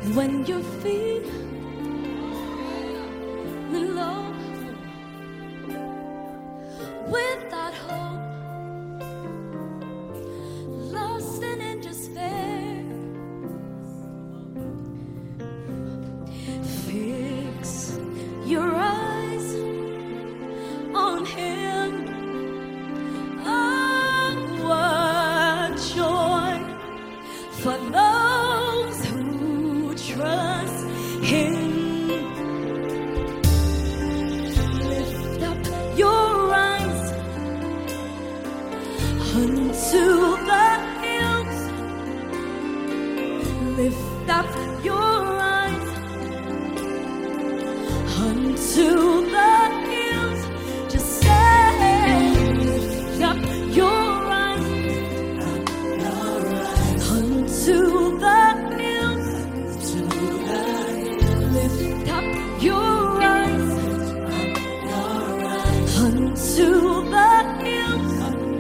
When you feel low, without hope, lost and in despair, fix your eyes on Him. Oh, what joy for those who trust Him. Lift up your eyes unto the hills. Lift up your eyes unto the hills. Just say, lift up your eyes unto the hills. Lift up your eyes unto the hills.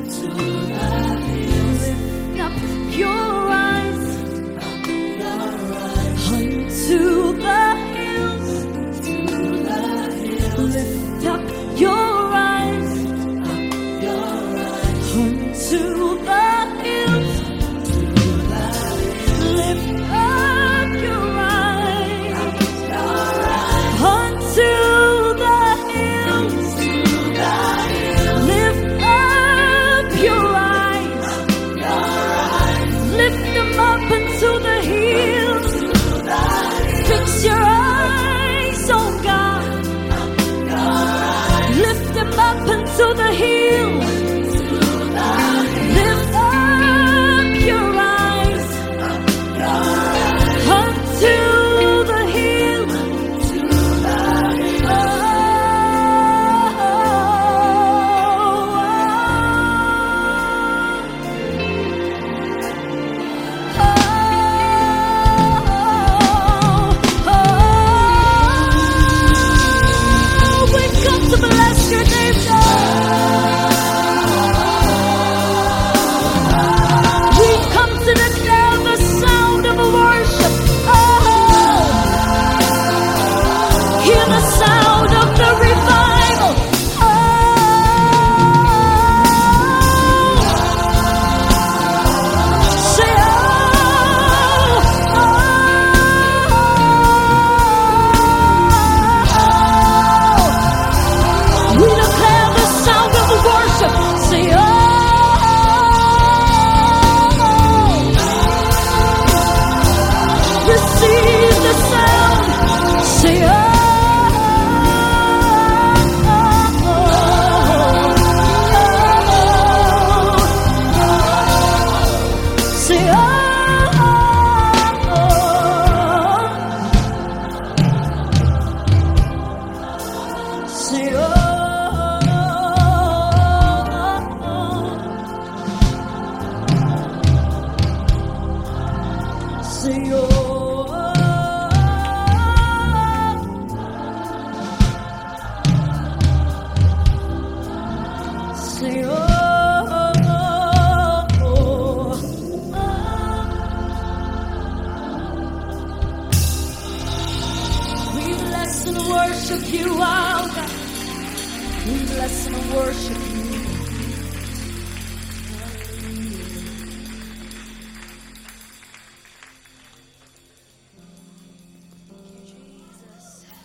Lift up your eyes unto the hills. Lift up your eyes unto the hills. Lift up your eyes unto the hills. Lift up your eyes. Lift them up into the hills. Fix your eyes on God. Lift them up into the hills. Lift up your eyes unto the hills. We've come to bless your name, God. We've come to declare the sound of worship. Hear the sound of the revival. Say, we declare the sound of worship. Say, receive the sound. Say, say, say, say, say, we bless and worship you, our God. We bless and worship you.